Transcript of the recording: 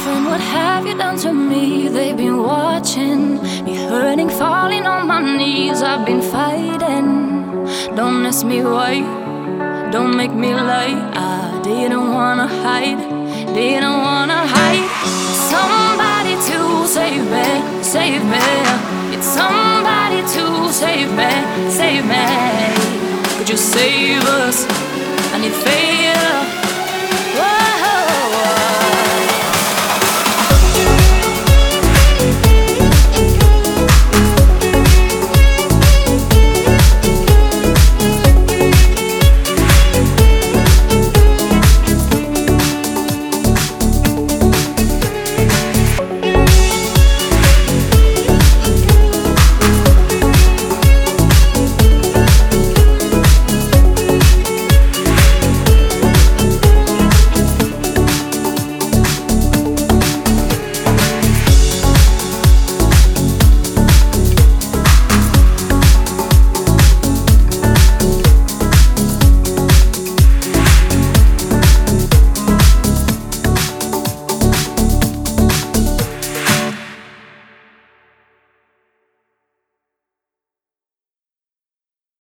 friend, what have you done to me? They've been watching me hurting, falling on my knees. I've been fighting. Don't ask me why, don't make me lie. I didn't wanna hide, didn't wanna hide. Somebody to save me, save me. It's somebody to save me, save me. Could you save us? I need favor.